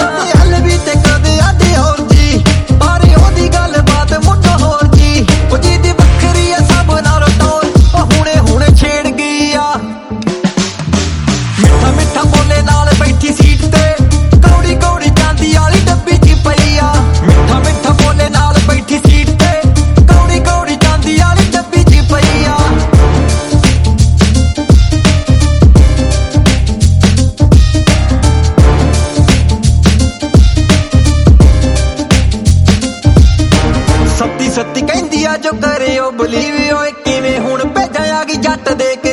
हल भी ते कदे आदे होर जी पर ओदी गल बात मुंडा होर जी ओ जी दी बखरी है सब नालों टोर ओ हुणे हुणे छेड़ गई आ मिठा मिठा बोले नाल बैठी सीट ते कौड़ी कौड़ी चांदी वाली डब्बी च पई आ मिठा मिठा बोले नाल बैठी सीट ते कौड़ी कौड़ी चांदी वाली डब्बी च पई आ सत्ती सत्ती कहंदी आ जो करे ओ बलीव ओए किवें हुण भेजां आ गई जट दे के